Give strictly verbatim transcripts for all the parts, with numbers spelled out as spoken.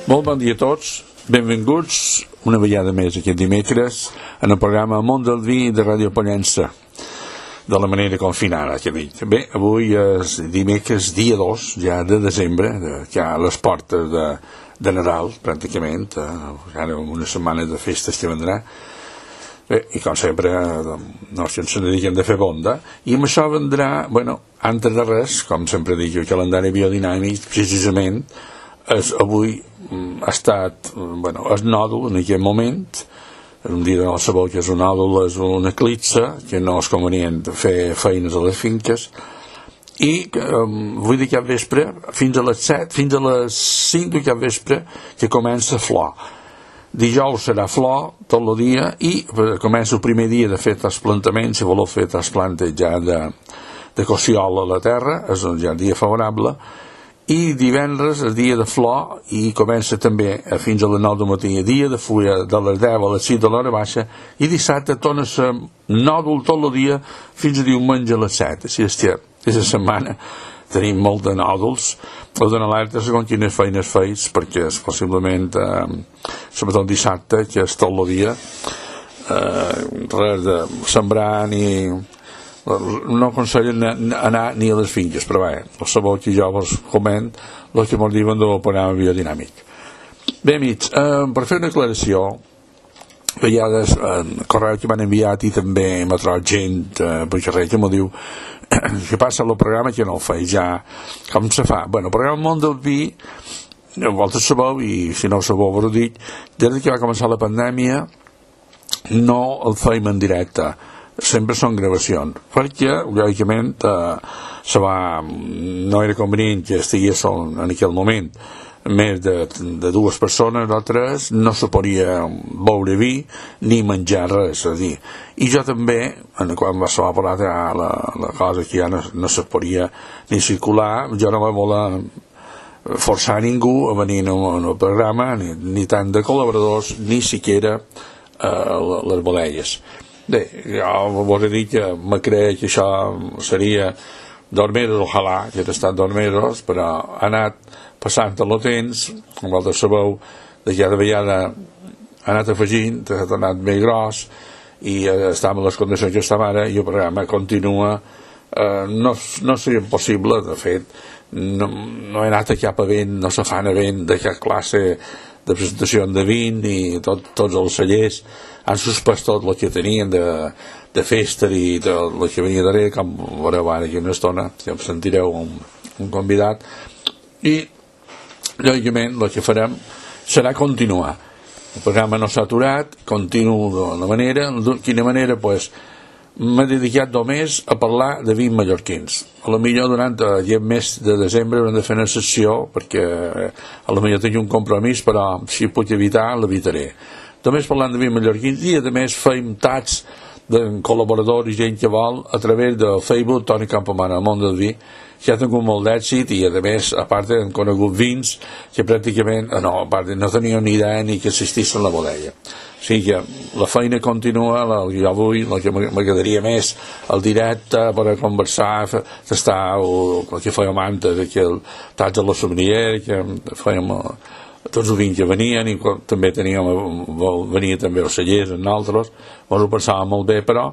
Molt bon dia a tots, benvinguts una vegada més aquest dimecres en el programa Món del Vi de Ràdio Pollença, de la manera confinada que dic. Bé, avui és dimecres dia dos ja de desembre, ja a les portes de, de Nadal pràcticament, eh, ara una setmana de festes que vendrà. Bé, i com sempre no ens dediquem de fer bonda, i amb això vendrà, bueno, antes de res, com sempre dic, el calendari biodinàmic precisament és avui ha estat, bueno, és nòdul en aquest moment, un dia de no sabeu que és un nòdul, és una eclipse, que no és convenient fer feines a les finques, i um, vull dir que al vespre, fins a les set, fins a les cinc de cap vespre, que comença flor. Dijous serà flor tot el dia i comença el primer dia de fer trasplantaments, si voleu fer trasplantes ja de, de cossiol a la terra, és ja un dia favorable, i divendres és dia de flor i comença també fins a les nou del matí, dia de fulla de les deu a les sis de l'hora baixa, i dissabte torna a ser nòdul tot el dia fins a diumenge a les set. Així és que aquesta setmana tenim molt de nòduls. Us dono alerta segons quines feines feis, perquè és possiblement eh, sobretot dissabte, que és tot el dia eh, res de sembrar ni no aconsellen anar ni a les finques, però bé, el sabeu que jo vos coment el que ens diuen del programa biodinàmic. Bé, amics, eh, per fer una aclaració, a vegades el correu que m'han enviat i també m'ha trobat gent eh, per carrer que m'ho diu que passa el programa que no el feia ja, com se fa? Bueno, el programa Món del Vi, vosaltres sabeu, i si no ho sabeu vos ho dic, des que va començar la pandèmia no el feim en directe, sempre són gravacions, perquè lògicament eh, se va, no era convenient que estigués en aquell moment més de, de dues persones o tres, no se podia beure vi ni menjar res, és a dir, i jo també, quan va ser parlar la, la cosa que ja no, no se podia ni circular, jo no vaig voler forçar ningú a venir en el programa, ni, ni tant de col·laboradors, ni siquiera eh, les bodegues. Bé, jo vos he dit que me creia que això seria dos mesos, ojalà, que he estat dos mesos, però ha anat passant el temps, com vosaltres sabeu, de cada vegada ha anat afegint, ha anat més gros, i estem en les condicions que estem ara, i el programa continua, eh, no, no seria possible, de fet, no, no he anat a cap event, no se fan event de cap classe de presentació de vin, i tot, tots els cellers han suspès tot el que tenien de, de festa i tot el que venia darrere, com veureu ara aquí una estona, ja em sentireu un, un convidat, i lògicament el que farem serà continuar. El programa no s'ha aturat, continuo de la manera, de quina manera, pues, m'he dedicat només a parlar de vins mallorquins. A lo millor durant el mes de desembre hem de fer una sessió, perquè a lo millor tinc un compromís, però si puc evitar, l'evitaré. Només parlant de vins mallorquins, i a més feim tats de col·laboradors i gent que vol a través del Facebook Toni Campomana, el Món del Vi, que ha tingut molt d'èxit, i a més, a part han conegut vins que pràcticament no, a part, no tenien ni idea ni que existissin a la bodega. O sigui que la feina continua, la, jo avui el que m'agradaria més el directe per a conversar, estar el, el que fèiem antes, aquell tats a la sommelier, que fèiem tots els vins que venien, i també teníem, venia també els cellers en altres, ens ho pensàvem molt bé, però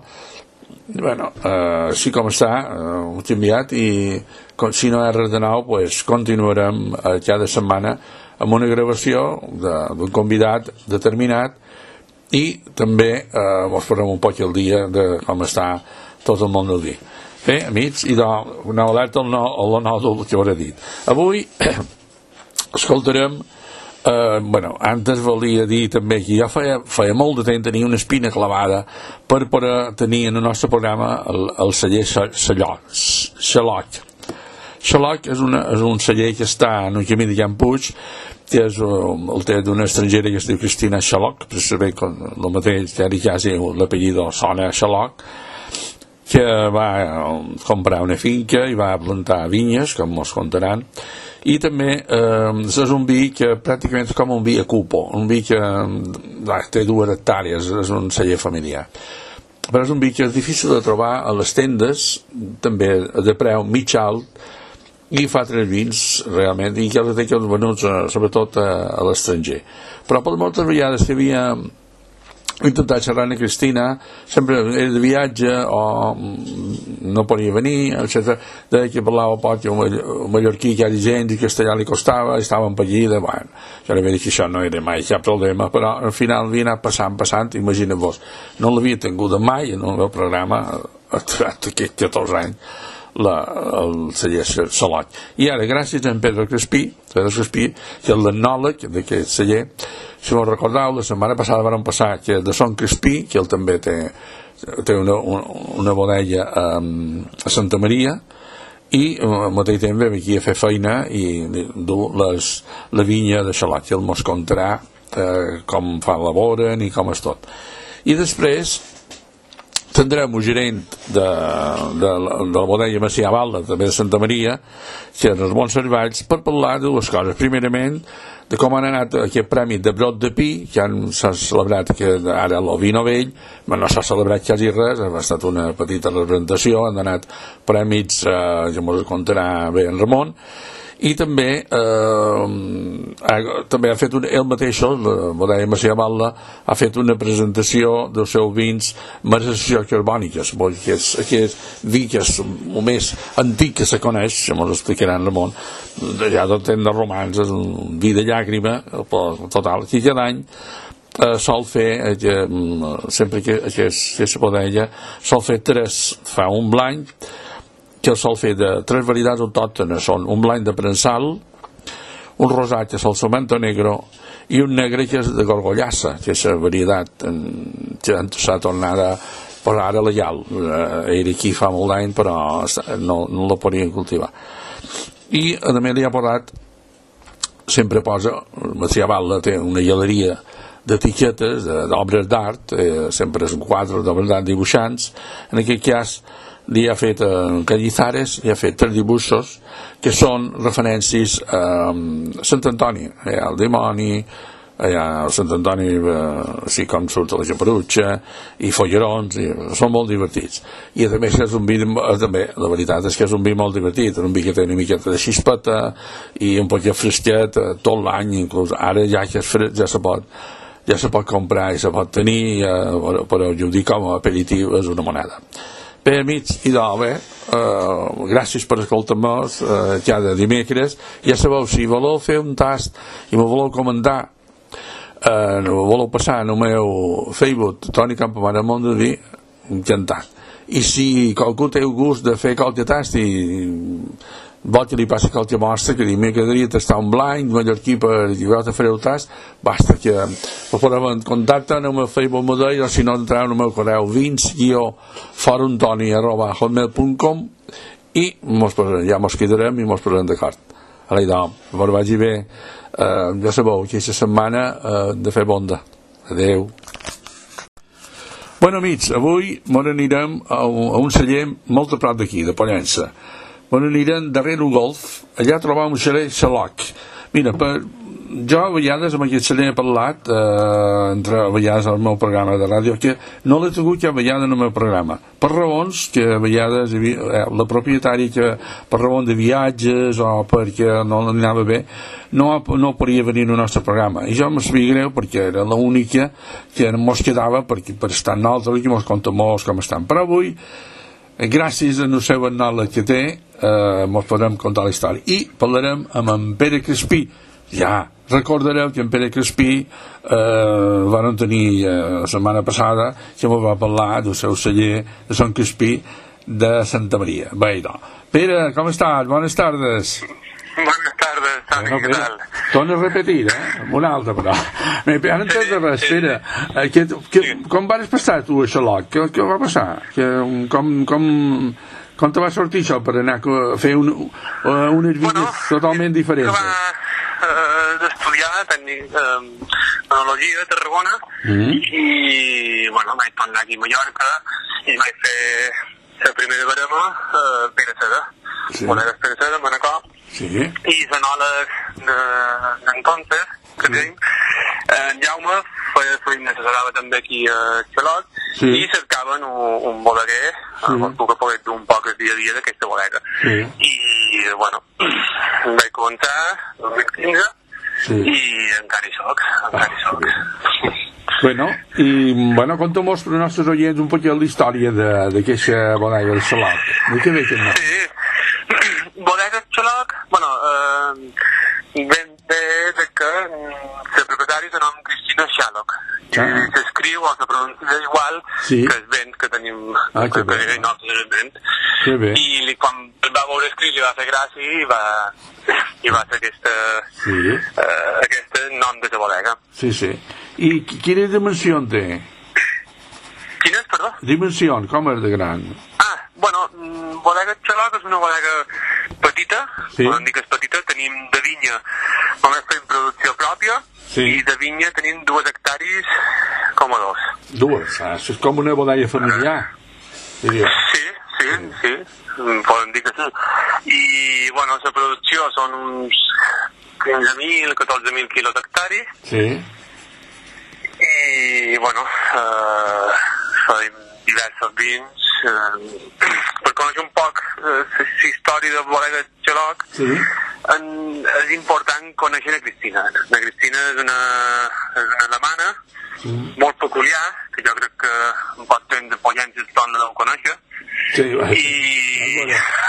bueno, eh, així com està, eh, ho he enviat, i si no hi ha res de nou, pues, continuarem eh, cada setmana amb una gravació d'un convidat determinat, i també eh, us farem un poc el dia de com està tot el món del vi. Bé, amics, i una alerta al nòdul que us he dit. Avui escoltarem, eh, bueno, antes volia dir també que jo feia, feia molt de temps tenia una espina clavada per poder tenir en el nostre programa el, el celler Xaloc. Xaloc és, una, és un celler que està en un camí de Can Puig, que és el té d'una estrangera que es diu Cristina Xaloc, precisament el mateix que ara ja sé l'apellido sona Xaloc, que va comprar una finca i va plantar vinyes, com ens contaran, i també eh, és un vi que pràcticament és com un vi a cupo, un vi que eh, té dues hectàrees, és un celler familiar, però és un vi que és difícil de trobar a les tendes, també de preu mig alt, i fa tres vins realment, i que els té venuts sobretot a, a l'estranger. Però per moltes vegades que havia intentat xerrar amb Cristina, sempre era de viatge o no podia venir, etcètera. Deia que parlava poc, un mallorquí que hi ha gent i castellà li costava, i estava empallida. Bueno, jo li vaig dir que això no era mai cap problema, però al final havia anat passant, passant, imagina-vos, no l'havia tingut mai en el meu programa durant aquests catorze anys, la, el celler Salot. I ara, gràcies a en Pedro Crespí, Pedro Crespí, que és l'etnòleg d'aquest celler, si m'ho recordeu, la setmana passada vam passar que de Son Crespí, que ell també té, té una, una bodega a, a Santa Maria, i al mateix temps vam aquí a fer feina i dur les, la vinya de Xalot, que ell mos contarà eh, com fa laboren i com és tot. I després tindrem un gerent de, de, de la bodega Macià Balda, també de Santa Maria, que és els bons servalls, per parlar de dues coses. Primerament, de com han anat aquest premi de Brot de Pi, que han s'ha celebrat que ara el vino vell, no s'ha celebrat quasi res, ha estat una petita representació, han donat prèmits, eh, ja m'ho contarà bé en Ramon, i també eh, ha, també ha fet un, ell mateix, la bodega Macià Balda, ha fet una presentació dels seus vins més associacions carbòniques, que és aquest vi que és el més antic que se coneix, ja m'ho explicarà en Ramon, ja del temps de romans, és un vi de llàgrima total, que cada any eh, sol fer eh, sempre que, que, que se bodega sol fer tres, fa un blanc que el sol fer de tres varietats autòctones, són un blanc de prensal, un rosat que és el Salmento Negro i un negre que és de Gorgollassa, que és la varietat que s'ha tornat a posar ara legal. Era aquí fa molt d'any, però no, no la podien cultivar. I a més li ha posat, sempre posa, Macià Balda té una galeria d'etiquetes, d'obres d'art, eh, sempre és un quadre d'obres d'art dibuixants, en aquest cas li ha fet en Callizares, li ha fet tres dibuixos que són referències a Sant Antoni, eh, al dimoni, allà a Sant Antoni, eh, així com surt la Japerutxa i follerons, i són molt divertits. I a més és un vi, també, la veritat és que és un vi molt divertit, un vi que té una miqueta de xispeta i un poc de fresquet tot l'any, inclús ara ja que és fred, ja se pot ja se pot comprar i se pot tenir, eh, però jo ho dic com a aperitiu, és una moneda. Per mig i d'home, eh, gràcies per escoltar-nos eh, cada dimecres. Ja sabeu, si voleu fer un tast i me voleu comentar, eh, voleu passar en el meu Facebook Toni Campamar a Montdelví, encantat. I si qualcú té el gust de fer qualque tast i vol que li passi qualque mostra, que m'agradaria tastar un blanc mallorquí per lligar a fer el tast, basta que me podem contactar en el meu Facebook model, o si no entrarà en el meu correu vins guió foruntoni arroba hotmail punt com i mos posarem, ja mos quedarem i mos posarem d'acord. Ara, idò, que vagi bé, eh, ja sabeu que aquesta setmana eh, de fer bonda. Adeu. Bueno, amics, avui mos anirem a un, a un celler molt a prop d'aquí, de Pollença. On anirem darrere el golf, allà trobam un xalet Xaloc. Mira, per, jo a vegades amb aquest xalet he parlat, eh, entre a vegades al meu programa de ràdio, que no l'he tingut cap vegada en el meu programa, per raons que a vegades eh, la propietària que per raons de viatges o perquè no l'anava bé, no, no podia venir al nostre programa. I jo em sabia greu perquè era l'única que mos quedava perquè, per estar nosaltres, que mos conta molts com estan. Però avui, gràcies a la seva etnòleg que té, eh, mos podrem contar la història. I parlarem amb en Pere Crespí. Ja recordareu que en Pere Crespí eh, van tenir eh, la setmana passada que mos va parlar del seu celler de Son Crespí de Santa Maria. Bé, doncs. Pere, com estàs? Bones tardes. Buenas tardes, Toni, bueno, què tal? Torna a repetir, eh? Una altra, però. Ara entès de res, Pere. Eh, que, que, com vas passar tu a Xaloc? Què, què va passar? Que, com, com, com te va sortir això per anar a fer un, unes vides bueno, totalment diferents? Va uh, d'estudiar tècnic, uh, enologia a Tarragona mm-hmm. i, bueno, vaig tornar aquí a Mallorca i vaig fer la primera barema a uh, Pere Seda. Sí. Bodegues Pere Seda, a Manacor. Sí. I l'enòleg d'entonces que sí. tenim, en Jaume feia feina, s'assarava també aquí a Xaloc sí. i cercaven un, un bodeguer sí. amb tu que pogués dur un poc el dia a dia d'aquesta bodega sí. i bueno, vaig començar el dos mil quinze sí. i encara hi soc, encara hi soc. Ah, bueno, i bueno, conta'm-nos per als nostres oients un poquet la història d'aquesta bodega del Xaloc. De què ve aquest nom? Sí, bodega del Xaloc, bueno, eh, ve de que la propietària és el nom Cristina Xaloc. Ah. I s'escriu o se pronuncia igual sí. que el vent que tenim, ah, que, que és el vent. Que bé. I li, quan el va veure escrit li va fer gràcia i va, i va fer aquesta, sí. uh, aquest nom de la bodega. Sí, sí. I quina dimensió té? Quines, perdó? Dimensió, com és de gran? Ah, bueno, bodega Xaloc és una bodega petita, sí. Podem dir que és petita, tenim de vinya, només fem producció pròpia, sí. I de vinya tenim dues hectàrees com a dos. Dues? Ah, és com una bodega familiar, diria. Sí, sí, sí, sí, podem dir que sí. I, bueno, la producció són uns quinze mil, catorze mil quilos d'hectàrees. Sí. I, bueno, eh, fem diversos vins. Eh, per conèixer un poc la eh, història de bodega Xaloc, sí. en, és important conèixer la Cristina. La Cristina és una, és una alemana sí. molt peculiar, que jo crec que en poc temps de Pollença tothom la deu conèixer. Sí, i...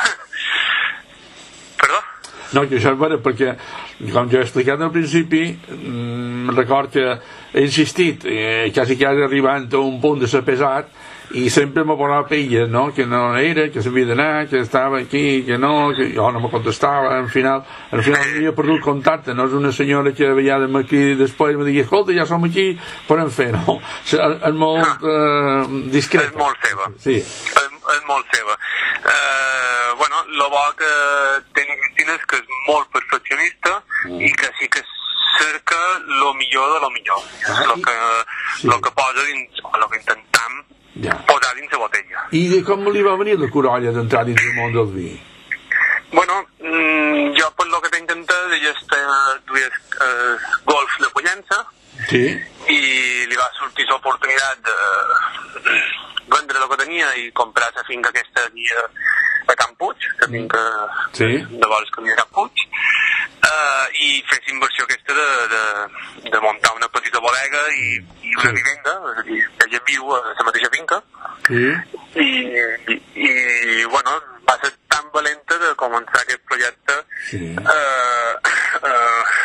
Perdó? No, que això és vera, perquè, com jo he explicat al principi, mm, record que he insistit, eh, quasi quasi arribant a un punt de ser pesat, i sempre m'ha posat pelles, no? Que no era, que s'havia d'anar, que estava aquí, que no, que jo no me contestava, al final, al final m'havia perdut contacte, no és una senyora que a vegades m'ací després me digui, escolta, ja som aquí, podem fer, no? És, és molt eh, discret. És molt seva. Sí. És, és molt seva. Eh, bueno, el bo que té Cristina és que és molt perfeccionista mm. i que sí que cerca el millor de lo millor. Ah, el que, sí. lo que posa dins, o el que intentem ja. posar dins la botella. I de com li va venir la corolla d'entrar dins el món del vi? Bueno, mmm, jo per lo que t'he intentat és estudiar eh, golf de Pollença sí. i li va sortir l'oportunitat de vendre el que tenia i comprar la finca aquesta aquí a, a Can Puig, la finca sí. de vols que hi ha a Can Puig, uh, i fer la inversió aquesta de, de, de muntar una petita bodega i, i una sí. vivenda, és a dir, ella viu a la mateixa finca, sí. I, i, i, bueno, va ser tan valenta de començar aquest projecte sí. uh, uh,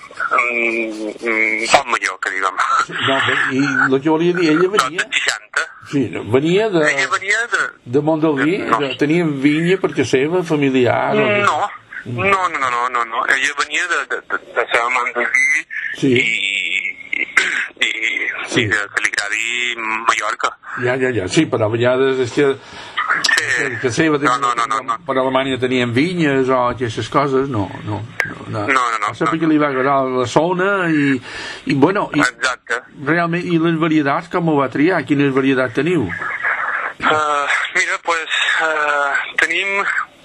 um, poc millor, que diguem. No, i el que volia dir, ella venia... Sí, venia de... Ella venia de... De món del vi? No. Tenia vinya perquè seva, familiar... No, no, no, no, no, no, no. Ella venia de, de, de, de ser amant del vi sí. i, i, sí. i de que li agradi Mallorca. Ja, ja, ja, sí, però a vegades és que... Sí. Que seva, no, no, no, no, no. Per Alemanya tenien vinyes o aquestes coses, no, no, no, no, no, no, no sempre no, que li va agradar la zona i, i bueno, i, exacte. Realment, i les varietats, com ho va triar? Quines varietats teniu? Uh, mira, pues uh, tenim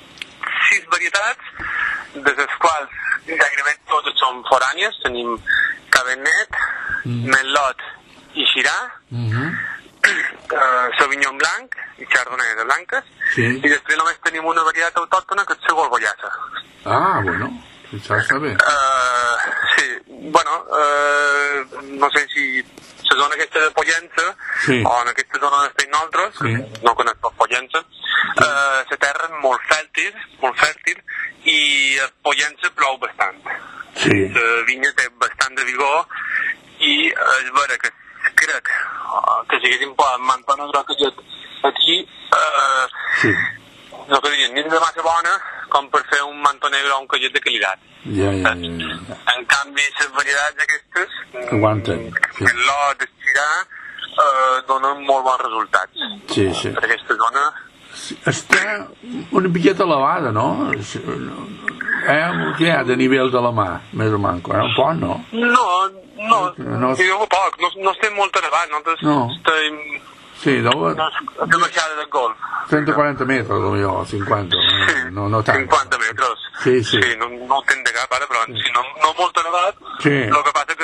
sis varietats, de les quals gairebé totes són forànies, tenim Cabernet, mm. Merlot i Syrah, mm-hmm. Uh, Sauvignon blanc i Chardonnay de blanques sí. i després només tenim una varietat autòctona que és la Gorgollassa. Ah, bueno, això està bé. Uh, sí, bueno, uh, no sé si la zona aquesta de Pollença sí. o en aquesta zona on estem nosaltres, sí. no conec pas Pollença, sí. uh, la terra és molt fèrtil, molt fèrtil i a Pollença plou bastant. Sí. La vinya té bastant de vigor i és vera que crec que si haguéssim posat mantona groca aquí eh, sí. no que diguen, ni de massa bona com per fer un mantó negre o un collet de qualitat ja, ja, ja, ja. En canvi les varietats aquestes aguanten sí. L'ot, el Syrah eh, donen molt bons resultats sí, sí. per aquesta zona està una miqueta elevada, no? Eh, què hi ha de nivell de la mà, més o menys? Eh? Un poc, no? No, no, no, jo poc, no, no estem molt elevat, nosaltres no. estem... Sí, no? De baixada del golf. cent quaranta metres, potser, cinquanta, sí, no, no tant. cinquanta metres. Sí, sí. Sí, no, no ho tenc de cap, ara, però sí. si no, no molt elevat, sí. El que passa que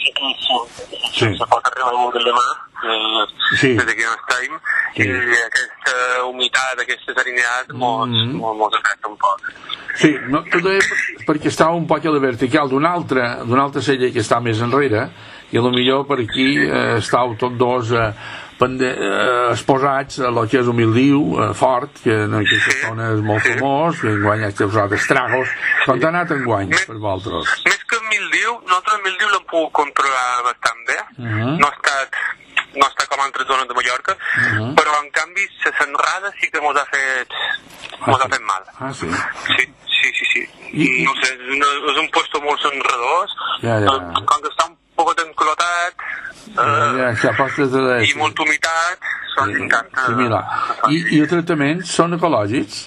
sí. se pot arribar a veure la mà, eh, sí. des d'aquí on estem, sí. I aquesta humitat, aquesta serenitat, mos, mm-hmm. mos, mos afecta un poc. Sí, no, tot és perquè estava un poc a la vertical d'una altra, d'una altra sella que està més enrere, i a lo millor per aquí eh, estàu tots dos eh, pende, eh, exposats a lo que és un mildiu eh, fort, que en aquesta zona és molt famós, que enguany ha causat estragos. Com t'ha anat enguany per vosaltres? Més que el mildiu, nosaltres el mildiu l'hem pogut controlar bastant bé. Uh -huh. No ha estat no està com altres zones de Mallorca, uh -huh. però en canvi la senrada sí que mos ha fet mos ah, ha fet mal. Ah, sí? Sí, sí, sí, sí. I, no sé, és, una, és un puesto molt senradós, ja, ja. com que està un poc enclotat, eh, ja, ja, i molt humitat, són sí, encanta. Similar. I, I els tractaments són ecològics?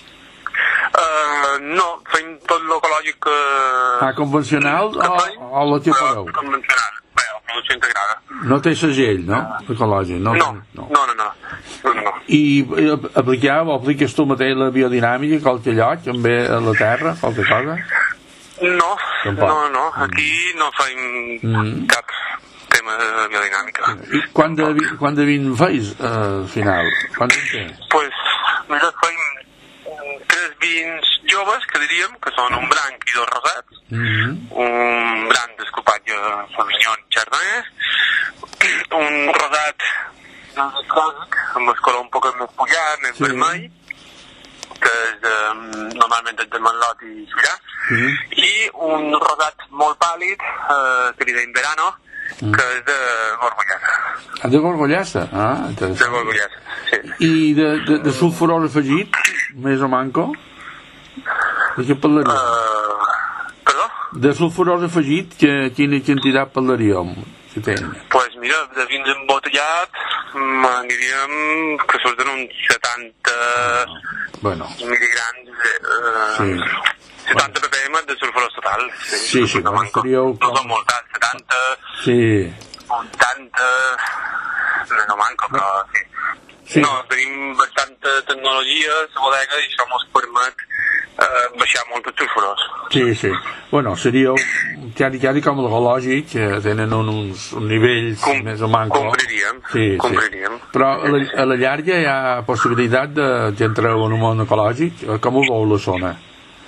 Uh, no, fem tot l'ecològic que... Ah, convencional que o, o el que fareu? Convencional, bé, producció integrada. No té segell, no? Ecològic, no? No, no, no, no. no, no. I apliqueu, apliques tu mateix la biodinàmica a qualque lloc, també a la terra, qualque cosa? No, Tampoc. no, no, aquí no fem mm. cap tema de biodinàmica. I quant de, quant de vin feis, eh, al final? Quant en té? Pues, mira, fem tres vins joves, que diríem, que són un blanc i dos rosats, mm-hmm. un blanc d'escopatge Sauvignon Chardonnay, un rosat amb el color un poc més pujat, més sí. vermell, que és de, normalment és de Manlot i Syrà, sí. i un rosat molt pàl·lid, eh, que li deim Verano, mm. que és de Gorgollassa. Ah, de Gorgollassa? Ah, de Gorgollassa, sí. I de, de, de sulfurós afegit, més o manco? De què parlaríem? Uh, perdó? De sulfurós afegit, que, quina quantitat parlaríem? Si tenen? Pues mira, de vins embotellat, diríem que surten uns setanta ah, bueno. mil·ligrams, eh, sí. setanta ppm de sulfurós total. Sí, sí, sí no, no estaríeu... No són molts, setanta, sí. vuitanta, no manco, però sí. Sí. No, tenim bastanta tecnologia a la bodega i això ens permet eh, baixar molt els sulfurós. Sí, sí. Bueno, seria quasi, quasi com l'ecològic, que tenen uns, uns nivells Com, més o manco. Compriríem, sí, compriríem. Sí. Però a la, a la llarga hi ha possibilitat de, d'entrar en un món ecològic? Com ho veu la zona?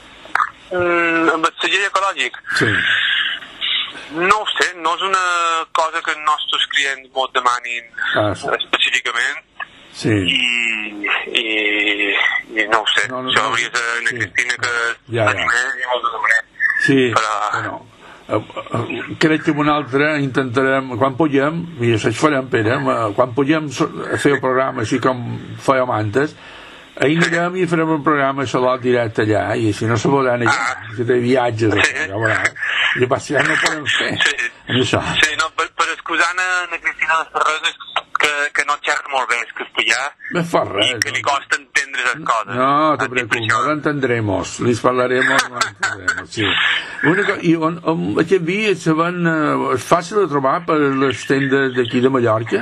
Mm, amb el segell ecològic? Sí. No ho sé, no és una cosa que els nostres clients ens demanin ah, sí. específicament. Sí. I, i, i no ho sé, no, no, això hauria de ser una sí. Cristina que ja, ja. i molt de demanar. Sí, però... bueno, uh, uh, crec que un altre intentarem, quan puguem, i això farem, Pere, uh, quan puguem fer el programa així com fèiem antes, ahir anirem i farem un programa a Salot directe allà, i si no se volen allà, ah. si té viatges, sí. ja veuràs. I pas, ja no podem fer sí. en això. Sí, no, per, per excusar a Cristina de Ferreres que, que no xerra molt bé el castellà no fa res, i que li costa entendre les coses. No, te preocupes, no lo entendremos, les parlaremos, no entendremos, sí. Una, I on, on, aquest vi se van, uh, és fàcil de trobar per les tendes d'aquí de Mallorca?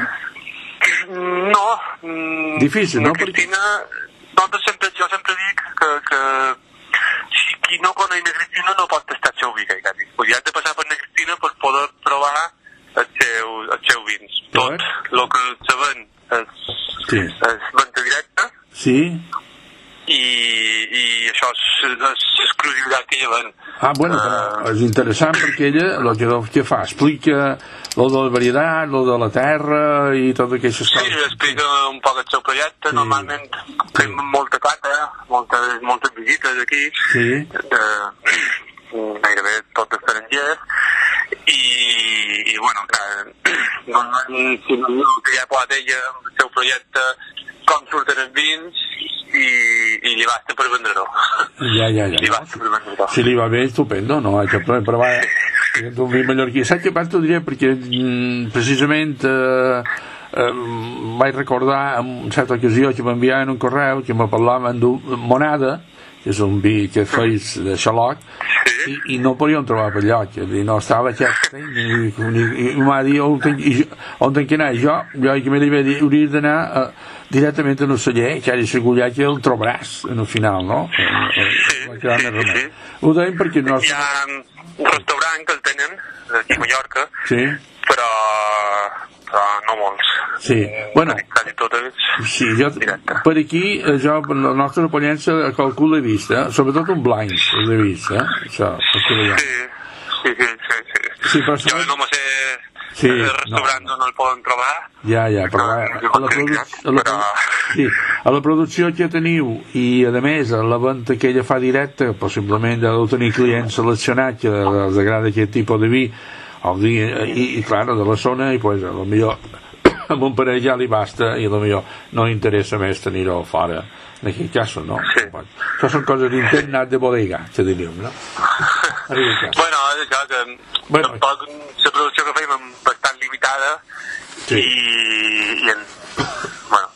No. Mm, Difícil, no? Cristina, perquè... sempre, jo sempre dic que, que si qui no coneix la Cristina no pot tastar el seu vi, quasi. Pues ja has de passar per la Cristina per poder provar els seus, els seus vins. Tot el que se ven és, sí. és venda directa. Sí. I, i això és, és exclusivitat que ella ven. Ah, bueno, però uh, és interessant perquè ella el que, que fa, explica lo de la varietat, lo de la terra i totes aquestes coses. Sí, explica un poc el seu projecte. Sí. Normalment fem sí. molta cata, moltes, moltes visites aquí. Sí. De, gairebé tots estrangers. I, i bueno, clar, no, no, si no, que ja pot ella el seu projecte com surten els vins i, i li basta per vendre-ho. Ja, ja, ja. Li basta per vendre-ho. Si li va bé, estupendo, no? Haig de provar un vi mallorquí. Saps què pas t'ho diré? Perquè mm, precisament eh, eh, vaig recordar en una certa ocasió que m'enviaven un correu que me parlaven d'un Monada, que és un vi que feis de xaloc, i, i no podíem trobar per lloc, i no estava aquest, i, i, i m'ha dit on tenc, on tenc que anar, jo, jo que me li vaig dir, hauries d'anar uh, directament a un celler, que ara segur que el trobaràs en el final, no? Sí, sí, sí, sí. Ho deim perquè no... Hi ha un restaurant que el tenen, aquí a Mallorca, sí. però però no molts. Sí, bueno, quasi totes sí, jo, per aquí, jo, la nostra Pollença, a qualcú l'he vist, eh? Sobretot un blind, l'he vist, eh? Això, sí, sí, sí, sí, sí. Sí, però jo no me sé sí, el restaurant no. on el poden trobar. Ja, ja, però a, a, la, produ a, la, però... sí, a la producció que teniu i, a més, a la venda que ella fa directa, possiblement ja deu tenir clients seleccionats que els agrada aquest tipus de vi, el vi i, i clar, de la zona, i pues, a lo millor amb un parell ja li basta i a lo millor no interessa més tenir-ho fora. En aquest cas, no? Sí. Això són coses d'internat de bodega, que diríem, no? Bueno, és això, que bueno, tampoc la producció que fèiem és bastant limitada sí. i, i en, bueno,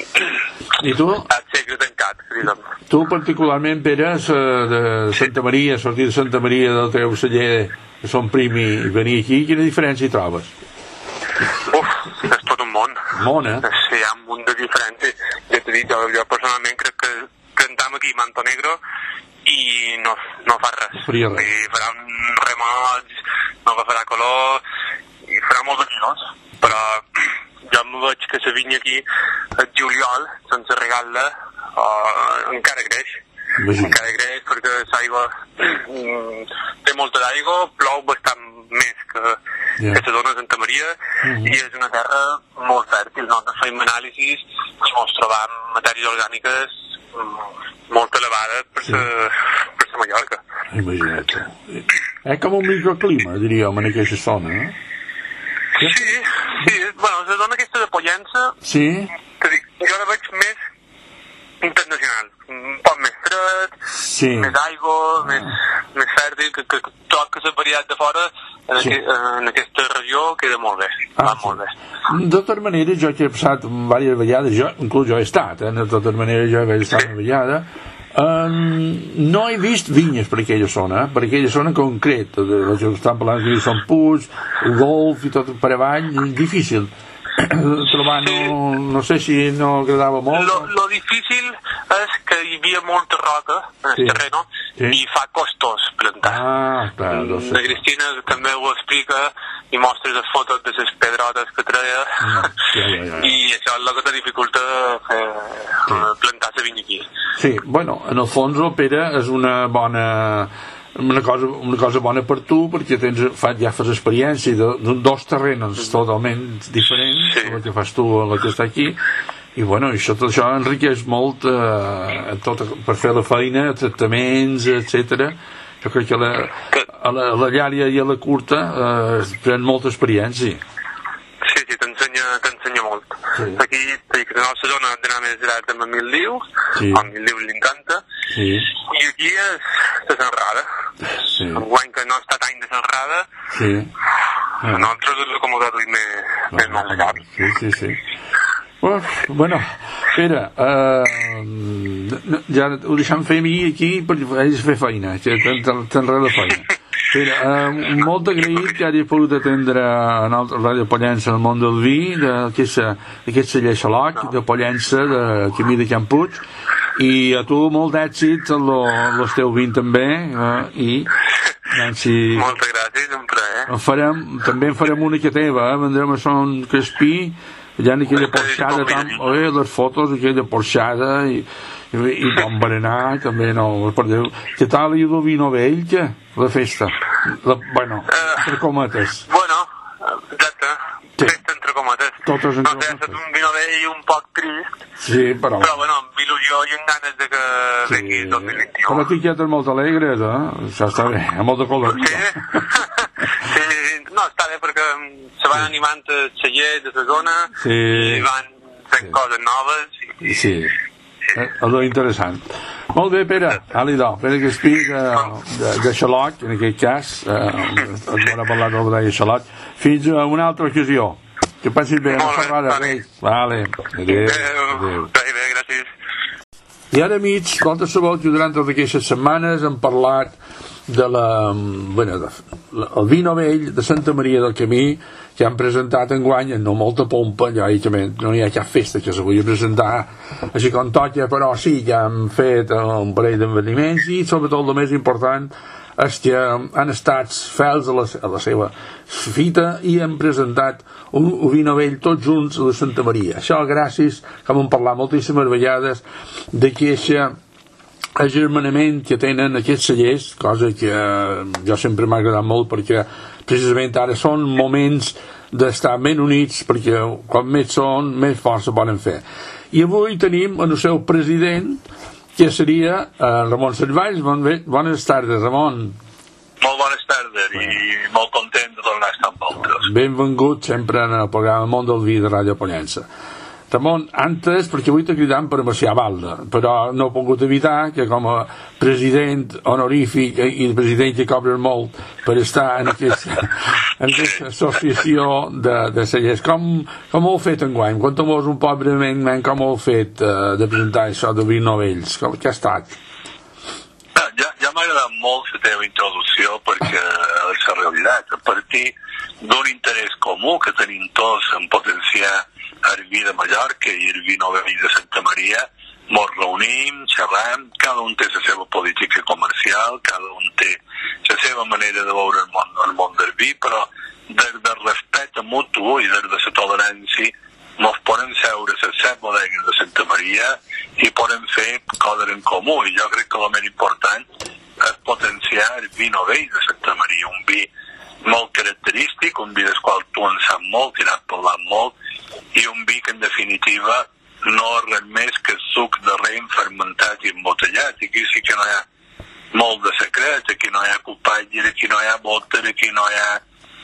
i tu? et sé que tancat, diguem. Tu particularment, Pere, de Santa Maria, sortir de Santa Maria del teu celler, que són prim i venir aquí, quina diferència hi trobes? Uf, és tot un món. Món, eh? Sí, hi ha un munt de diferències. Ja t'he dit, jo, jo personalment crec que cantam aquí Manto Negro i no, no fa res. Faria res. I farà un remoig, no agafarà color, i farà molts de quilos. Però jo em veig que la vinya aquí, el juliol, sense regar-la, uh, encara creix. Imagina. Encara creix perquè l'aigua té molta d'aigua, plou bastant més que, yeah. que la zona de Santa Maria mm -hmm. i és una terra molt fèrtil. Nosaltres fèiem anàlisis i ens trobàvem matèries orgàniques molt elevades per sí. per la Mallorca. Imagina't. És com un microclima, diríem, en aquesta zona, no? Sí, sí. Bueno, la zona aquesta de Pollença, sí. que dic, jo la veig més internacional, un poc més fred, sí. més aigua, ah. més, més fèrtil, que, que tot que s'ha variat de fora en, sí. aqu en aquesta regió queda molt bé, ah, va sí. molt bé. De totes maneres, jo que he passat diverses vegades, jo, inclús jo he estat, eh? De totes maneres jo he estat sí. una vegada, um, no he vist vinyes per aquella zona, per aquella zona en concret, els que estan parlant que són Puig, Golf i tot per avall, difícil. Trobar, sí. no, no sé si no agradava molt. Lo, lo difícil és que hi havia molta roca en el sí. terreno sí. i fa costós plantar. Ah, clar, no sé. La Cristina també ho explica i mostra les fotos de les pedrotes que treia mm, ja, ja, ja. i això és el que te dificulta fer, sí. plantar la vinya aquí. Sí, bueno, en el fons el Pere és una bona... Una cosa, una cosa bona per tu perquè tens, fa, ja fas experiència de, de dos terrenys totalment diferents sí. el que fas tu el que està aquí i bueno, això, tot això enriqueix molt eh, tot, per fer la feina, tractaments, etcètera. Jo crec que a la, a la, a la llarga i a la curta eh, es pren molta experiència. Sí, sí, t'ensenya t'ensenya molt. Sí. Aquí, que la nostra zona d'anar més dret amb el mil diu, sí. el mil diu l'encanta, sí. i aquí és de s'enrada. Sí. Enguany que no està any de s'enrada, sí. a nosaltres és l'acomodat més, no, més mal legal. Sí, sí, sí. Bueno, Pere, uh, ja ho deixem fer a mi aquí perquè ells fer feina, que t'enreda la feina. Pere, uh, molt agraït que hagi pogut atendre a Ràdio Pollença el món del vi, d'aquest celler Xaloc, de Pollença, de Camí de Can Puig, i a tu molt d'èxit en el teu vin també, uh, i si... Moltes gràcies, un plaer. En farem, també en farem una que teva, eh? Vendrem a Son Crespí, ja en aquella porxada, tan, eh, les fotos, aquella porxada, i, i, i bon berenar, també, no, per Déu. Què tal hi ha vino vell, que? La festa? La, bueno, uh, entre cometes. Bueno, exacte, sí. Festa entre cometes. Totes entre no sé, ha estat un vino vell un poc trist, sí, però... però bueno, amb il·lusió i amb ganes de que sí. vengui dos mil vint-i-u. Però etiquetes molt alegres, eh? Això està bé, amb molt de color. Sí, sí, no, està bé perquè se van sí. animant a celler de la zona sí. i van fent sí. coses noves. I... Sí, eh, és interessant. Molt bé, Pere, àlidò, Pere Crespí de, de, de Xaloc, en aquest cas, eh, ens vam parlar del bodega Xaloc. Fins a una altra ocasió. Que passis bé, molt bé, vale. Vale. Adéu. Adéu. Adéu, gràcies. I ara, amics, vosaltres sabeu que durant totes aquestes setmanes hem parlat de la, bueno, de, el vi novell de Santa Maria del Camí, que han presentat enguany, no molta pompa, lògicament, no hi ha cap festa que se vulgui presentar així com toca, però sí que han fet un parell d'enveniments i sobretot el més important és que han estat fels a la, a la seva fita i han presentat un, un vi novell tots junts a la Santa Maria. Això gràcies, com hem parlat moltíssimes vegades, d'aquesta agermanament que tenen aquests cellers, cosa que jo sempre m'ha agradat molt perquè precisament ara són moments d'estar ben units perquè quan més són, més força poden fer. I avui tenim el seu president, que seria eh, Ramon Servalls. Bon, bones tardes, Ramon. Molt bones tardes i molt content de tornar a estar amb vosaltres. Benvingut sempre en el programa Món del Vi de Ràdio Pollença. Ramon, antes, perquè avui t'he cridat per Macià Balda, però no he pogut evitar que com a president honorífic i el president que cobra molt per estar en aquesta, en aquesta associació de, de cellers, com, com ho heu fet enguany? Conta'm-nos un poc breument com ho heu fet uh, de presentar això de vi novells, com que ha estat? Ah, ja ja m'ha agradat molt la teva introducció perquè és la realitat, a partir d'un interès comú que tenim tots en potenciar el vi de Mallorca i el vi novell de Santa Maria, mos reunim, xerram, cada un té la seva política comercial, cada un té la seva manera de veure el món, el món del vi, però des del respecte mutu i des de la tolerància mos poden seure a les set bodegues de Santa Maria i poden fer coses en comú, i jo crec que el més important és potenciar el vi novell de Santa Maria, un vi molt característic, un vi del qual tu en saps molt i n'has parlat molt, i un vi que en definitiva no és res més que suc de rem fermentat i embotellat. Aquí sí que no hi ha molt de secret, aquí no hi ha copatge, aquí no hi ha bòter, aquí no hi ha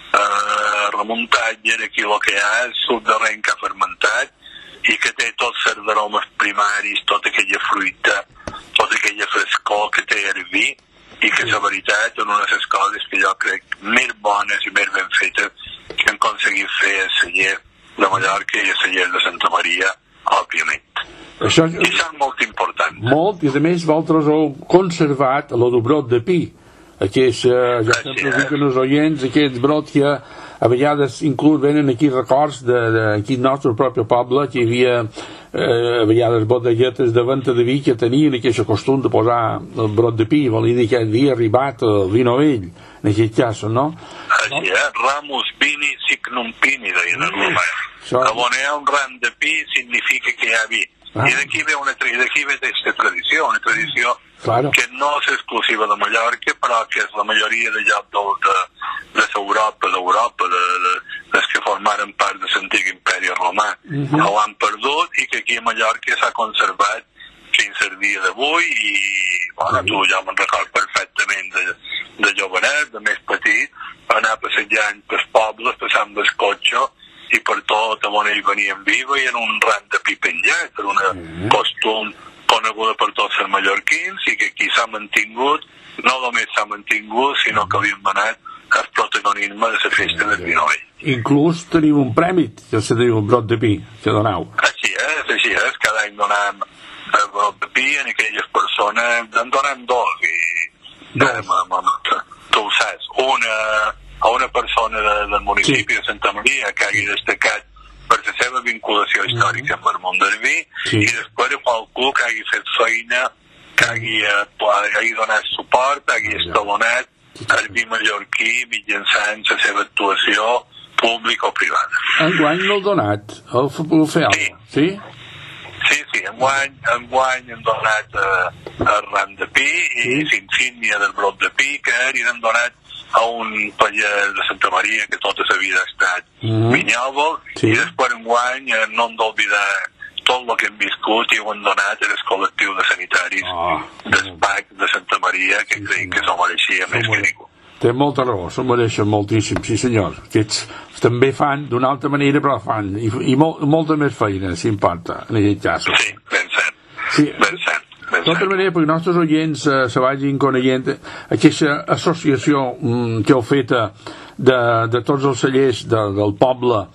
eh, remuntatge, aquí el que hi ha és suc de rem que ha fermentat i que té tots els aromes primaris, tota aquella fruita, tota aquella frescor que té el vi, i que la veritat és una de les coses que jo crec més bones i més ben fetes que han aconseguit fer el celler de Mallorca i el celler de Santa Maria, òbviament. Això, I això és molt important. Molt, i a més vosaltres heu conservat el brot de pi, aquest, eh, ja sempre ho diuen els oients, aquest brot que a vegades inclús venen aquí records d'aquí del nostre propi poble, que hi havia eh, a vegades bodeguetes de venta de vi que tenien aquest costum de posar el brot de pi, vol dir que havia arribat el vi novell, en aquest cas, no? Així és, ramus vini signum pini, deien els romans. A on hi ha un ram de pi significa que hi ha vi. I d'aquí ve una d'aquí ve aquesta tradició, una tradició claro, que no és exclusiva de Mallorca, però que és la majoria de llocs de, de, de l'Europa, d'Europa, de, de, des que formaren part de l'antic imperi romà. Uh -huh. Ho han perdut i que aquí a Mallorca s'ha conservat fins al dia d'avui i, bueno, tu ja me'n record perfectament de, de jovenet, de més petit, anar passejant pels pobles, passant pel cotxe, i per tot on ells venien viva i en un ram de pi penjat, per una mm. costum coneguda per tots els mallorquins i que aquí s'ha mantingut, no només s'ha mantingut, sinó que havíem donat el protagonisme de la festa del vi novell. Inclús teniu un premi, que se diu un brot de pi, que donau. Així és, així és, cada any donem el brot de pi a aquelles persones, en donem dos, i dos. Eh, tu ho saps, una a una persona de, del municipi sí. de Santa Maria que hagi destacat per la seva vinculació històrica amb el món del vi, sí. i després qualcú que hagi fet feina, que hagi, hagi donat suport, hagi estalonat el vi mallorquí mitjançant la seva actuació pública o privada. Enguany l'heu donat, el fer sí. sí? Sí, sí, enguany, enguany hem donat eh, el ram de pi i sí. l'insígnia del brot de pi que han donat a un paller de Santa Maria que tota la vida ha estat mm-hmm. vinyòvol, sí. i després enguany eh, no hem d'oblidar tot el que hem viscut i ho hem donat al col·lectiu de sanitaris oh. del P A C de Santa Maria, que sí, creiem que s'ho mereixia sí, més que ningú. Té molta raó, s'ho mereixen moltíssim, sí senyor. Aquests també fan d'una altra manera, però fan, i, i molt, molta més feina, si importa, en aquest cas. Sí, ben cert, sí. ben cert. De tota manera, perquè els nostres oients eh, se vagin coneguent aquesta associació mm, que heu feta de, de tots els cellers de, del poble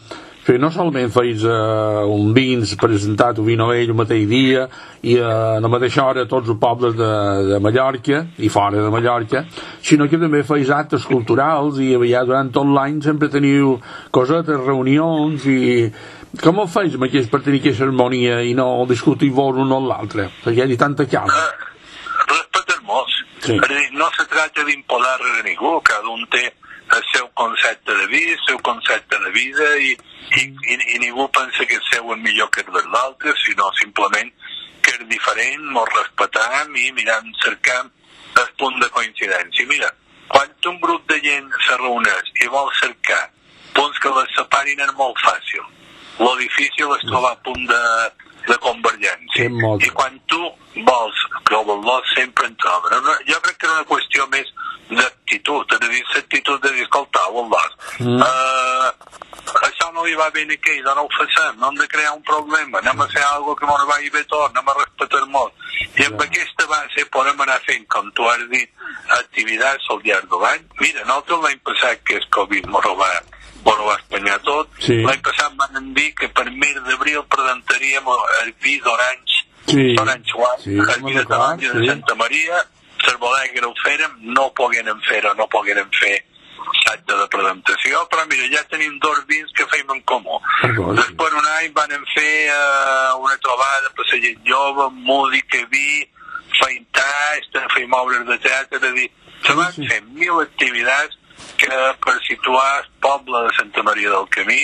Sí, no solament feis uh, un vins presentat, un vi novell el mateix dia i uh, a la mateixa hora tots els pobles de, de Mallorca i fora de Mallorca, sinó que també feis actes culturals i ja durant tot l'any sempre teniu cosetes, reunions i... Com ho feis amb aquest, per tenir aquesta harmonia i no discutir vos un o l'altre? Perquè hi ha tanta calma. Uh, Respetar-nos. Sí. No se tracta d'imposar a ningú, cada un té el seu concepte de vida, el seu concepte de vida i, i, i, i ningú pensa que el seu és millor que el de l'altre, sinó simplement que és diferent, ens respetam i mirem, cercam el punt de coincidència. Mira, quan un grup de gent se reuneix i vol cercar punts que les separin és molt fàcil. Lo difícil és trobar punt de, de convergència. I quan tu vols trobar-los sempre en troben. No, jo crec que és una qüestió més d'actitud, és a dir, l'actitud de dir, escolta, vols, mm. uh, això no li va bé a aquell, no ho facem, no hem de crear un problema, anem a fer alguna cosa que ens vagi bé tot, anem a respetar molt. I amb aquesta base podem anar fent, com tu has dit, activitats al llarg de l'any. Mira, nosaltres l'any passat, que és Covid, ens va Bueno, va espanyar tot. Sí. L'any passat van dir que per mes d'abril presentaríem el vi d'Orange, sí. d'Orange One, sí, el vi de taronja sí. de Santa Maria, les bodegues ho fèrem, no pogueren fer-ho, no pogueren fer acte de presentació, però mira, ja tenim dos vins que feim en comú. Oh, després sí. un any van fer uh, una trobada per la gent jove, música, vi, feintar, feim obres de teatre, és a dir, se van sí, sí. fer mil activitats que per situar el poble de Santa Maria del Camí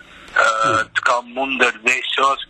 eh, sí. com un dels deixos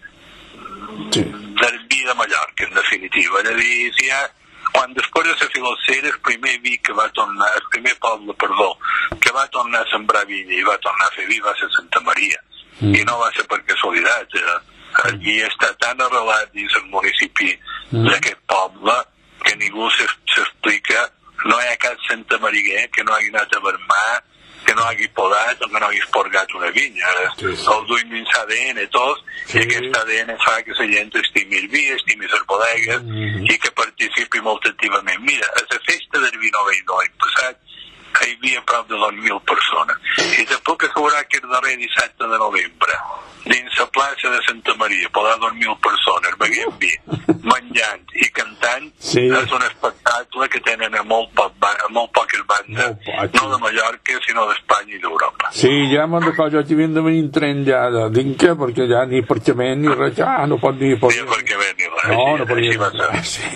sí. del vi de Mallorca, en definitiva. És a dir, si ha, quan després de la filocera, el primer vi que va tornar, el primer poble, perdó, que va tornar a sembrar vinya i va tornar a fer vi va ser Santa Maria. Mm. I no va ser per casualitat. Eh? El vi està tan arrelat dins el municipi mm. d'aquest poble que ningú s'explica. No hi ha cap Santa Maria que no hagi anat a vermar, que no hagi podat o que no hagi esporgat una vinya. Sí, sí. El duim dins A D N tot, sí. i aquest A D N fa que la gent estimi el vi, estimi les bodegues, mm-hmm. i que participi molt activament. Mira, a la festa del vi novell de l'any passat hi havia prop de dos mil persones. I te puc assegurar que el darrer dissabte de novembre, dins la plaça de Santa Maria, podrà dos mil persones beguent vi, menjant i cantant, sí. és un espectacle que tenen a molt, poc, a molt poques bandes, molt no de Mallorca, sinó d'Espanya i d'Europa. Sí, ja me'n recordo, jo havien de venir en tren ja de d'Inca, perquè ja ni aparcament ni res, ja no pot ni... Pot... Ni aparcament ni res. No, no pot ni res. Sí.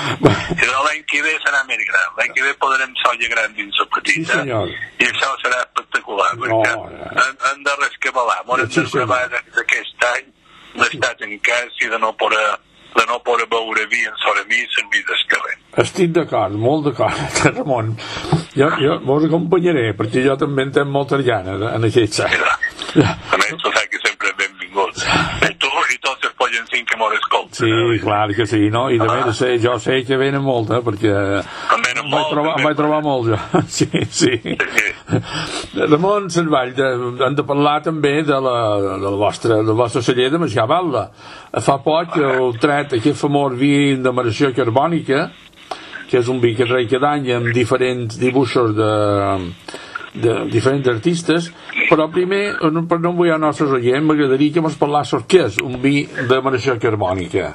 L'any que ve serà més gran, l'any que ve podrem solla gran dins la petita, sí, i això serà espectacular, perquè no, ja. hem, hem de rescabalar, hem de rescabalar d'aquest any d'estar tancats i de no poder de no poder beure vi en sola missa en vi d'escarrer. Estic d'acord, molt d'acord, Ramon. Jo, jo vos acompanyaré, perquè jo també en tenc moltes ganes en aquest sac. Mira, a més, tu saps que sempre benvinguts. I tu i tots els pollancins que m'ho escolten. Sí, eh? Clar que sí, no? I també ah. sé, jo sé que venen molt, eh? Perquè em venen molt, trobar, em vaig trobar molt, jo. Sí, sí. sí. Ramon Cervall, hem de parlar també de la, de la vostra, de la vostra celler de Mascabal·la. Fa poc heu tret aquest famós vi d'emanació carbònica, que és un vi que treu cada any amb diferents dibuixos de, de diferents artistes, però primer, per no enviar els nostres oients, m'agradaria que ens parlassis què és un vi d'emanació carbònica.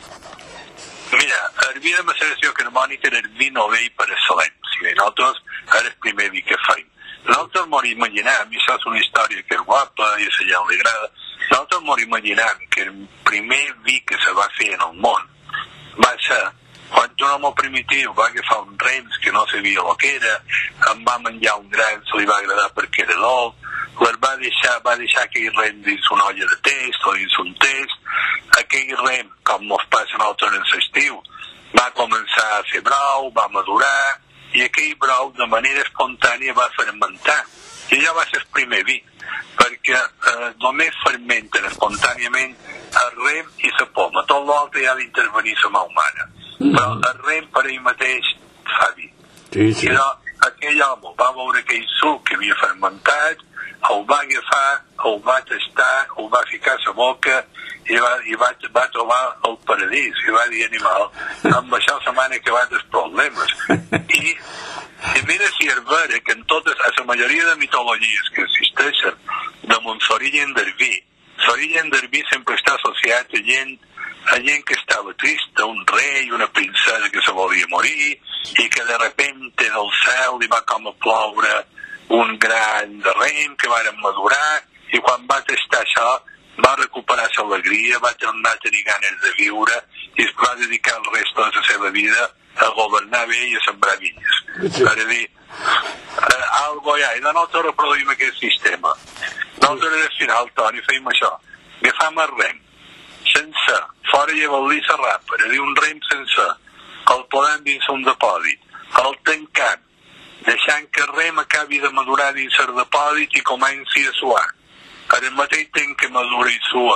Mira, el vi d'emanació carbònica és el vi novell per excel·lència, i nosaltres és el primer vi que faim. Nosaltres m'ho imaginem, i això és una història que és guapa i a la gent li agrada, nosaltres m'ho imaginem que el primer vi que se va fer en el món va ser quan un home primitiu va agafar un rems que no sabia el que era, em va menjar un gran, se li va agradar perquè era l'ou, les va deixar, va deixar aquell rem dins una olla de test o dins un test, aquell rem, com mos passa a nosaltres en l'estiu, va començar a fer brou, va madurar, i aquell brou de manera espontània va fermentar, i ja va ser el primer vi, perquè eh, només fermenten espontàniament el rem i la poma, tot l'altre ha d'intervenir la mà humana, però el rem per ell mateix fa vi. Sí, sí. I doncs, aquell home va veure aquell suc que havia fermentat, el va agafar, el va tastar, el va ficar a la boca i va, i va, va trobar el paradís, i va dir animal, amb això se m'han acabat els problemes. I, i mira si és vera que en totes, a la majoria de mitologies que existeixen damunt l'origen del vi. L'origen del vi sempre està associat a gent, a gent que estava trista, un rei, una princesa que se volia morir, i que de repente del cel li va com a ploure un gran de rem que varen madurar, i quan va tastar això va recuperar l'alegria, va tornar a tenir ganes de viure i es va dedicar el rest de la seva vida a governar bé i a sembrar vinyes. Sí. Per dir, eh, algo hi ha, i de nosaltres reproduïm aquest sistema. Nosaltres al final, Toni, feim això. Agafam el rem, sense, fora llevar-li la rapa, és a dir, un rem sense, el podem dins un depòsit, el tancam, deixant que el rem acabi de madurar dins el depòsit i comenci a suar. Al mateix temps que madura i sua,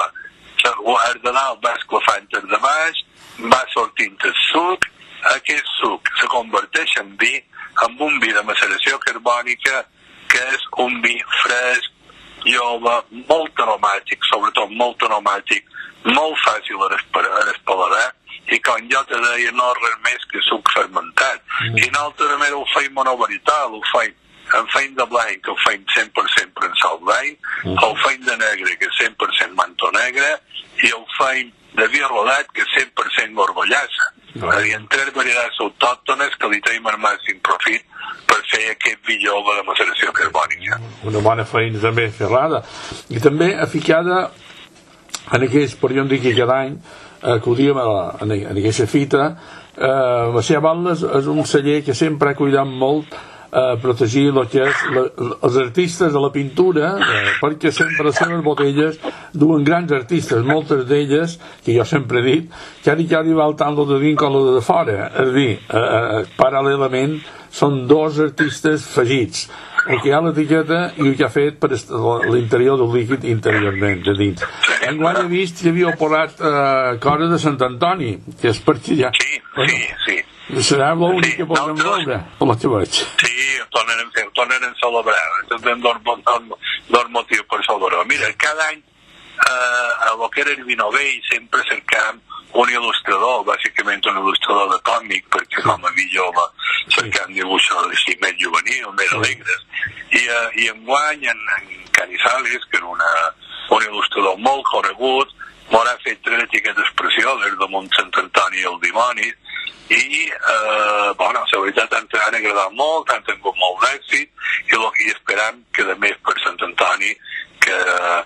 el de dalt va esclafant el de baix, va sortint el suc, aquest suc se converteix en vi, amb un vi de maceració carbònica, que és un vi fresc, jove, molt aromàtic, sobretot molt aromàtic, molt fàcil a espaladar, i com jo te deia, no res més que suc fermentat. Mm. I nosaltres també ho feim monovarital, ho feim en feim de blanc, que ho feim cent per cent prensal blanc, mm. el feim de negre, que és cent per cent manto negre, i el feim de vi rodat, que és cent per cent gorgollassa. Mm. És a dir, en tres varietats autòctones que li tenim el màxim profit per fer aquest vi jove de maceració carbònica. Una bona feina també, Ferrada. I també aficada en aquest període que cada any acudíem a, la, en, en aquesta fita, eh, la seva Balles és un celler que sempre ha cuidat molt a protegir el que és la, els artistes de la pintura, eh, perquè sempre les seves botelles duen grans artistes, moltes d'elles, que jo sempre he dit, que ha d'hi val tant lo de dins com lo de fora. És a dir, eh, eh, paral·lelament són dos artistes afegits, el que hi ha a l'etiqueta i el que ha fet per l'interior del líquid interiorment, de dins. Enguany he vist que havíeu posat eh, coses de Sant Antoni, que és perquè ja... Sí, sí, sí. Serà l'únic sí, que podem veure, per la que veig. Sí, ho tornarem, ho tornarem a celebrar. Tindrem dos motius per celebrar. Mira, cada any eh, a lo que era el Vinovell sempre cercam un il·lustrador, bàsicament un il·lustrador de còmic, perquè com a vi jove cercam dibuixos així més juvenils, més alegres. I, uh, i enguany en, en Canizales, que era una, un il·lustrador molt conegut, m'haurà fet tres etiquetes precioses damunt Sant Antoni i el dimoni, i eh, bueno, la veritat ens han agradat molt, han tingut molt d'èxit, i el que esperam que de més per Sant Antoni, que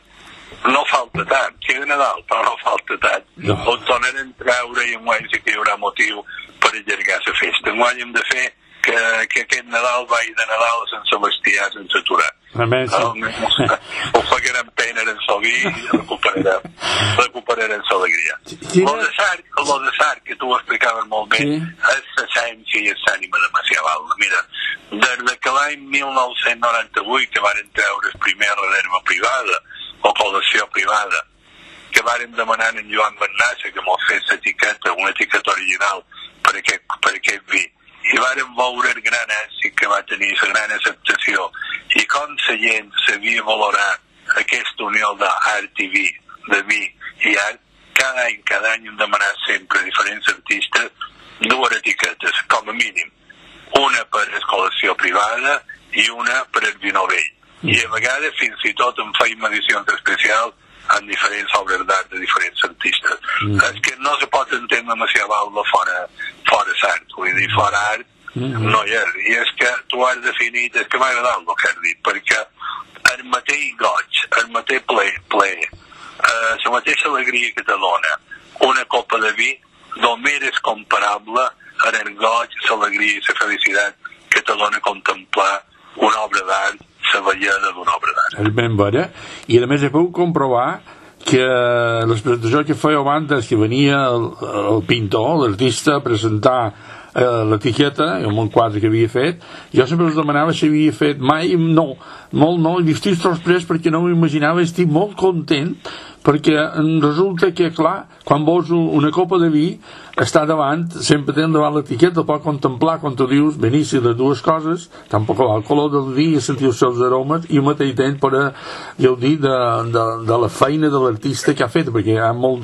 no falta tant, que de Nadal, però no falta tant, no. Ho tornarem a treure i enguany sí que hi haurà motiu per allargar la festa. Enguany hem de fer que, que aquest Nadal vagi de Nadal a Sant Sebastià sense aturar. Amén, sí. El, ho faguerem pena en el vi i recuperarem, recuperarem l'alegria. Lo de Sarc, lo de Sarc, que tu ho explicaves molt bé, sí. És l'essència i és l'ànima de Macià Balda. Mira, des que l'any mil nou-cents noranta-vuit, que varen treure el primer reserva privada, o col·lecció privada, que varen demanar en Joan Bernassa que mos fes l'etiqueta, una etiqueta original per aquest, per aquest vi, i varen veure el gran èxit que va tenir, la gran acceptació, i com la gent sabia valorar aquesta unió d'art i vi, de vi i art, cada any, cada any hem demanat sempre a diferents artistes dues etiquetes, com a mínim, una per a la col·lecció privada i una per al Vinovell. I a vegades fins i tot en feim edicions especials amb diferents obres d'art de diferents artistes. Mm. És que no se pot entendre Macià Balda fora, fora art, vull dir, fora art mm. no hi és. I és que tu has definit, és que m'ha agradat el que has dit, perquè el mateix goig, el mateix ple, ple eh, la mateixa alegria que te dona una copa de vi, només és comparable a el goig, l'alegria i la felicitat que te dona contemplar una obra d'art, la bellesa d'una obra d'art. És ben vera, i a més he pogut comprovar que les presentacions que feia abans que venia el, el pintor, l'artista, a presentar eh, l'etiqueta, amb un quadre que havia fet, jo sempre us demanava si havia fet mai, no, molt no, i estic sorprès perquè no m'ho imaginava, estic molt content, perquè resulta que, clar, quan veus una copa de vi, està davant, sempre tenen davant l'etiqueta, pot contemplar, quan tu dius, benissi les dues coses, tampoc el color del vi i sentir els seus aromes, i un mateix temps per a gaudir de, de, de la feina de l'artista que ha fet, perquè hi ha molt,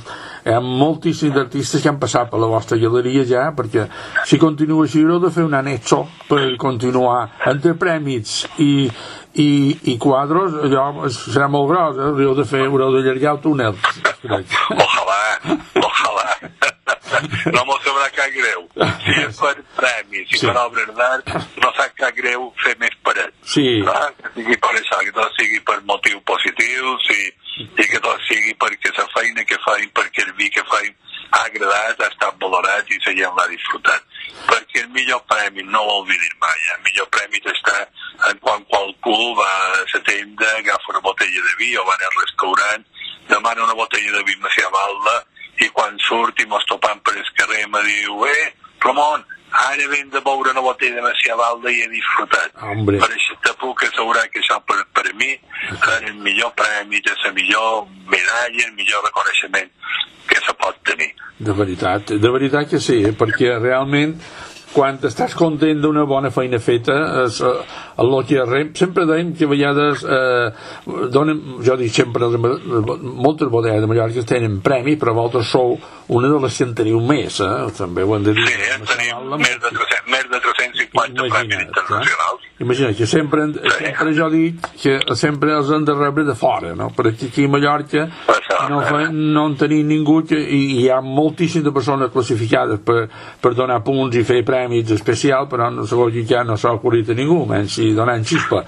hi ha moltíssims artistes que han passat per la vostra galeria ja, perquè si continua així haureu de fer un anexo per continuar entre prèmits i, i, i quadros, allò serà molt gros, eh? haureu de fer, haureu d'allargar el túnel. Ojalà, ojalà. No m'ho sabrà cap greu. Si és per premis i sí. per obres d'art, no sap cap greu fer més paret. Sí. Ah, que sigui per això, que tot sigui per motius positius i, i que tot sigui perquè la feina que feim, perquè el vi que feim ha agradat, ha estat valorat i la gent l'ha disfrutat. Perquè el millor premi, no ho oblidis mai, el millor premi està en quan qualcú va a la tenda, agafa una botella de vi o va al restaurant, demana una botella de vi Macià Balda i quan surt i mos topam per el carrer me diu, eh, Ramon, ara ben de beure una botella de Macià Balda i he disfrutat. Hombre. Per això te puc assegurar que això per, per mi és el millor premi, és la millor medalla, el millor reconeixement que se pot tenir. De veritat, de veritat que sí, perquè realment quan estàs content d'una bona feina feta, és, eh, el que rem, sempre dèiem que a vegades eh, donen, jo dic sempre, moltes bodegues de Mallorca tenen premi, però vosaltres sou una de les que en teniu més, eh? També ho hem de dir. Sí, en tenim més de tres-cents, més de tres-cents cinquanta premis internacionals. Eh? Imagina que sempre, sí. sempre jo dic que sempre els han de rebre de fora, no? Perquè aquí a Mallorca no, fa, no en tenim ningú que, i hi ha moltíssimes persones classificades per, per donar punts i fer premis especials, però no segons que ja no s'ha ocorrit a ningú, menys si donant xispa.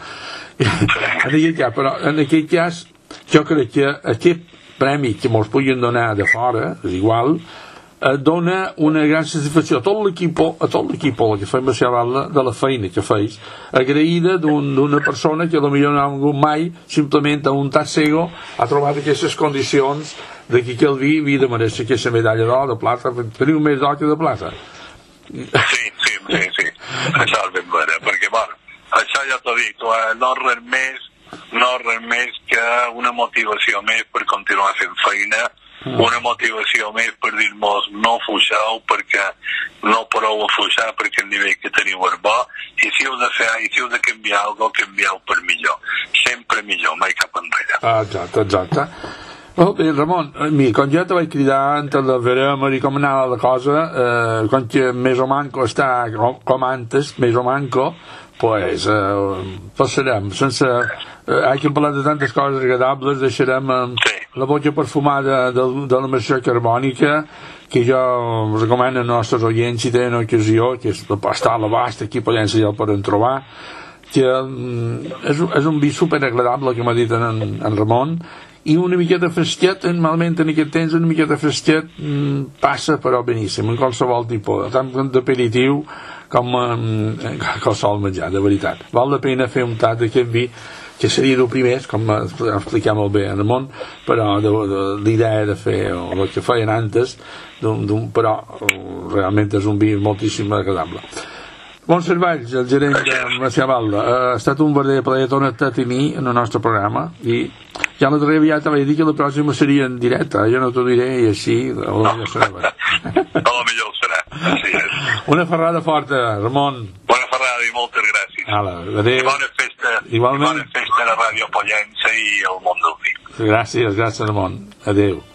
En aquest cas, però en aquest cas jo crec que aquest premi que mos puguin donar de fora, és igual, eh, dona una gran satisfacció a tot l'equip, a tot l'equip que fem a de la feina que feis, agraïda d'una un, persona que potser no ha vingut mai, simplement a un tas cego ha trobat aquestes condicions de que el vi havia de mereixer aquesta medalla d'or, de plata, teniu més d'or que de plata. Sí, sí, sí, sí. Això és ben vera, perquè, bueno, això ja t'ho dic, no res més, no res més que una motivació més per continuar fent feina, una motivació més per dir-nos no fuixeu perquè no podeu fuixar perquè el nivell que teniu és bo, i si heu de fer, i si heu de canviar alguna cosa, canvieu per millor, sempre millor, mai cap enrere. Exacte, exacte. Oh, bé, Ramon, mira, quan jo te vaig cridar entre la verema i com anava la cosa, eh, quan que més o manco està com, com antes, més o manco, pues, eh, passarem, sense... Eh, hay que parlar de tantes coses agradables, deixarem eh, sí. la boca perfumada de, de l'emissió carbònica, que jo recomano als nostres oients, si tenen ocasió, que està a l'abast, aquí podem ser ja el poden trobar, que mm, és, és un vi superagradable, que m'ha dit en, en Ramon, i una miqueta fresquet, normalment en aquest temps una miqueta fresquet mm, passa però beníssim, en qualsevol tipus, tant d'aperitiu com eh, qualsevol menjar, de veritat. Val la pena fer un tat d'aquest vi, que seria el primer, com explicar molt bé en el món, però de, de, l'idea de fer el que feien antes, d'un, d'un, però realment és un vi moltíssim agradable. Montse Valls, el gerent de Macià Balda, ha estat un verdader plaer tornar-te a tenir en el nostre programa, i ja la darrera ja te vaig dir que la pròxima seria en directe, jo no t'ho diré i així a lo millor serà bé. A lo millor serà, així és. Una ferrada forta, Ramon. Bona ferrada i moltes gràcies. Ala, adéu. I bona festa, igualment. I bona festa a la Ràdio Pollença i al món del vi. Gràcies, gràcies, Ramon. Adéu.